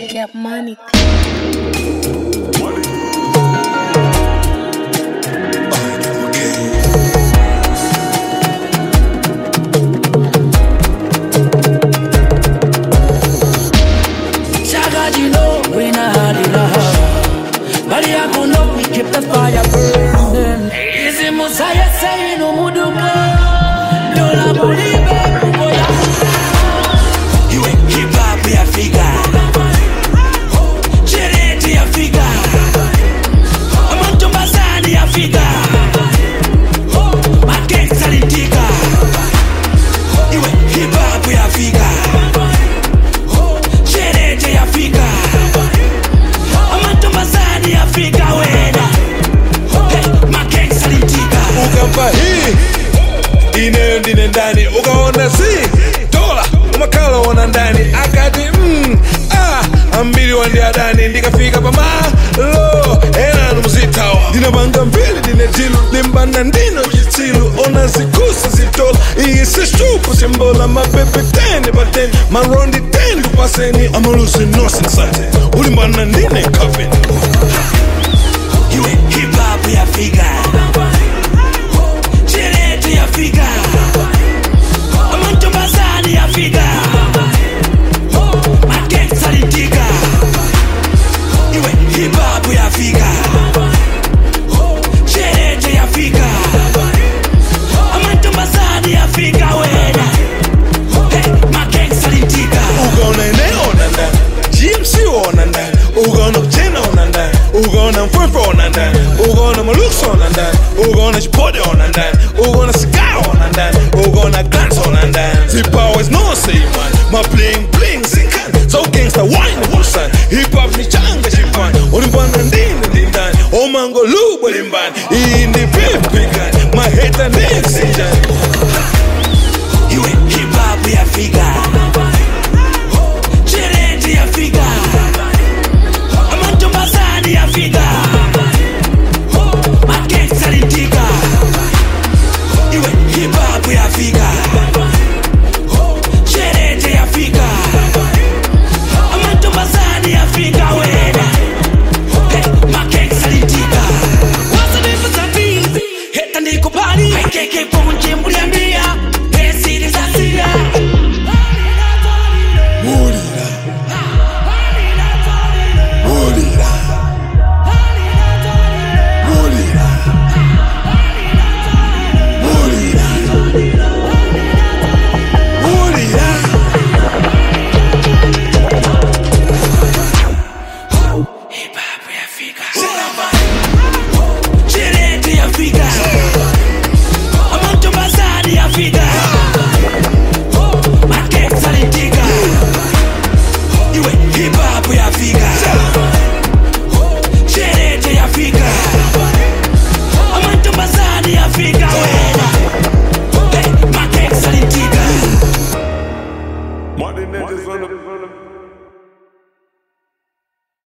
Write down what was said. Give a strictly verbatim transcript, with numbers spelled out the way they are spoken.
Get money. Bali yako no, we keep the fire burning. Easy Messiah saying no muduka. Dola bolibe boya. You ain't hip hop we Africa. Chere Africa. Amanto basani Africa. Market salitika. You ain't hip hop we Africa. Chere Africa. Africa wena hey, makengi salitika ukamba hii ine ndine ndani ukaona si dola umakala wana ndani akati mm, ah ambili wandi adani ndikafika pa malo ena numuzitawa dina banga mbili dine tilu limbana ndino jitilu ona zikusa zitola iyi sishupu simbola mapepe teni bateni marondi teni kupaseni amalusi nosi nsate ulimbana ndine kafeni. You ain't hip hop we Africa. Chere Africa. Amanto basani Africa. Market salitika. You ain't hip hop we Africa. Chere Africa. Amanto basani Africa wena. Hey, market salitika. Ugona eneo nanda. G M C ona ndani. Ugona kuchena ona ndani. Ugona mfwefe ona ndani. Ugona malukso ona ndani. Ugona chipode ona ndani. Ugona cigar ona ndani. Ugona glance ona ndani. Zip always no say man. My bling bling sinkan. So gangsta wine busan. Hip hop ni changa chifan. Olimbana ndini ndindani. Omango lubo limbani. Indi pipikan. My hater name sinjan. You ain't hip hop we Africa. Chere Africa. Amanto basani Africa. Market salitika. You ain't hip hop we Africa. Chere Africa. Amanto basani Africa wena. Hey, market salitika. What's the difference of these? Heta ndiko bali. I K K kwa mjembu liambia. Hey, siri za sira. Mulira. Mulira. Mulira. Mulira. Mulira. Hip hop we Africa. Chere Africa. Amanto basani Africa. Market salitika. You ain't hip hop we Africa.